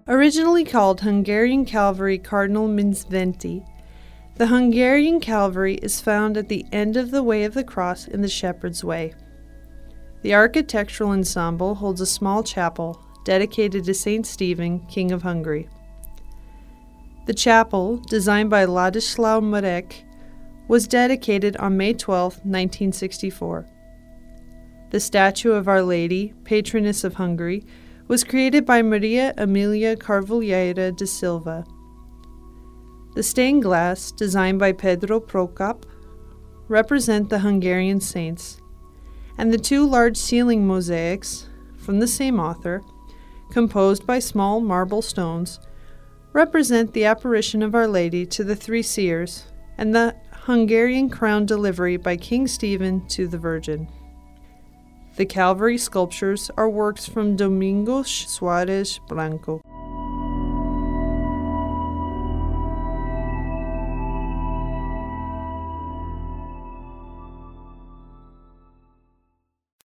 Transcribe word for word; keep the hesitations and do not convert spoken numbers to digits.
Originally called Hungarian Calvary Cardinal Mindszenty, the Hungarian Calvary is found at the end of the Way of the Cross in the Shepherd's Way. The architectural ensemble holds a small chapel dedicated to Saint Stephen, King of Hungary. The chapel, designed by Ladislav Marek, was dedicated on May twelfth, nineteen sixty-four. The statue of Our Lady, patroness of Hungary, was created by Maria Emilia Carvalheira de Silva. The stained glass, designed by Pedro Prokop, represent the Hungarian saints, and the two large ceiling mosaics, from the same author, composed by small marble stones, represent the apparition of Our Lady to the three seers and the Hungarian crown delivery by King Stephen to the Virgin. The Calvary sculptures are works from Domingos Soares Branco.